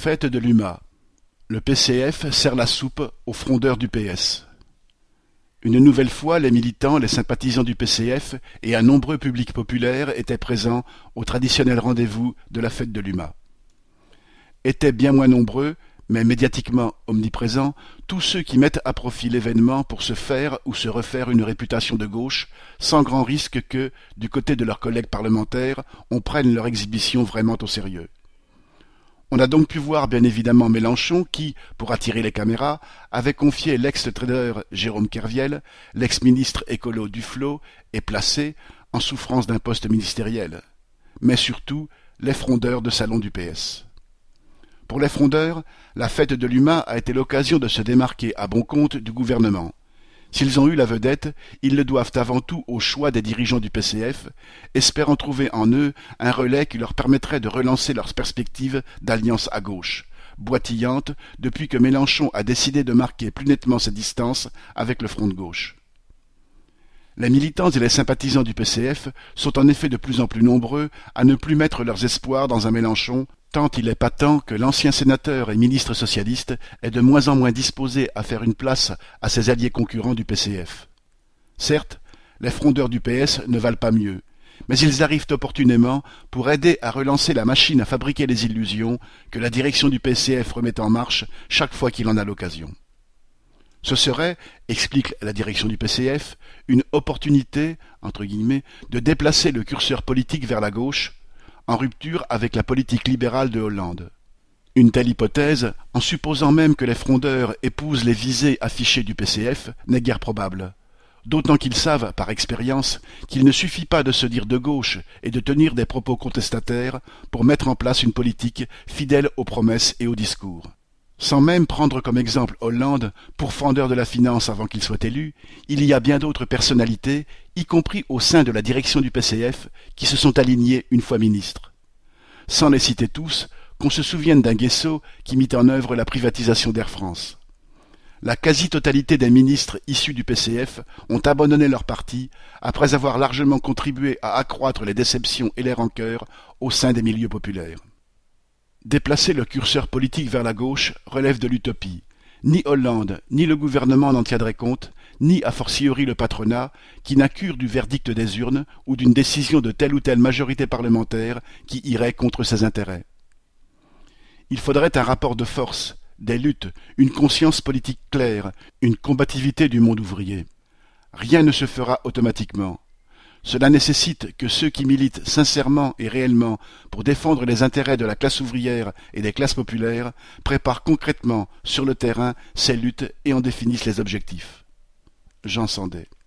Fête de l'UMA. Le PCF sert la soupe aux frondeurs du PS. Une nouvelle fois, les militants, les sympathisants du PCF et un nombreux public populaire étaient présents au traditionnel rendez-vous de la fête de l'UMA. Étaient bien moins nombreux, mais médiatiquement omniprésents, tous ceux qui mettent à profit l'événement pour se faire ou se refaire une réputation de gauche, sans grand risque que, du côté de leurs collègues parlementaires, on prenne leur exhibition vraiment au sérieux. On a donc pu voir bien évidemment Mélenchon qui, pour attirer les caméras, avait confié l'ex-trader Jérôme Kerviel, l'ex-ministre écolo Duflot et placé, en souffrance d'un poste ministériel. Mais surtout, les frondeurs de salon du PS. Pour les frondeurs, la fête de l'UMA a été l'occasion de se démarquer à bon compte du gouvernement. S'ils ont eu la vedette, ils le doivent avant tout au choix des dirigeants du PCF, espérant trouver en eux un relais qui leur permettrait de relancer leurs perspectives d'alliance à gauche, boitillantes depuis que Mélenchon a décidé de marquer plus nettement ses distances avec le front de gauche. Les militants et les sympathisants du PCF sont en effet de plus en plus nombreux à ne plus mettre leurs espoirs dans un Mélenchon, tant il est patent que l'ancien sénateur et ministre socialiste est de moins en moins disposé à faire une place à ses alliés concurrents du PCF. Certes, les frondeurs du PS ne valent pas mieux, mais ils arrivent opportunément pour aider à relancer la machine à fabriquer les illusions que la direction du PCF remet en marche chaque fois qu'il en a l'occasion. Ce serait, explique la direction du PCF, une opportunité, entre guillemets, de déplacer le curseur politique vers la gauche, en rupture avec la politique libérale de Hollande. Une telle hypothèse, en supposant même que les frondeurs épousent les visées affichées du PCF, n'est guère probable. D'autant qu'ils savent, par expérience, qu'il ne suffit pas de se dire de gauche et de tenir des propos contestataires pour mettre en place une politique fidèle aux promesses et aux discours. Sans même prendre comme exemple Hollande, pourfendeur de la finance avant qu'il soit élu, il y a bien d'autres personnalités, y compris au sein de la direction du PCF, qui se sont alignées une fois ministres. Sans les citer tous, qu'on se souvienne d'un Guesso qui mit en œuvre la privatisation d'Air France. La quasi-totalité des ministres issus du PCF ont abandonné leur parti après avoir largement contribué à accroître les déceptions et les rancœurs au sein des milieux populaires. Déplacer le curseur politique vers la gauche relève de l'utopie. Ni Hollande, ni le gouvernement n'en tiendraient compte, ni a fortiori le patronat, qui n'a cure du verdict des urnes ou d'une décision de telle ou telle majorité parlementaire qui irait contre ses intérêts. Il faudrait un rapport de force, des luttes, une conscience politique claire, une combativité du monde ouvrier. Rien ne se fera automatiquement. Cela nécessite que ceux qui militent sincèrement et réellement pour défendre les intérêts de la classe ouvrière et des classes populaires préparent concrètement sur le terrain ces luttes et en définissent les objectifs. Jean Sandé.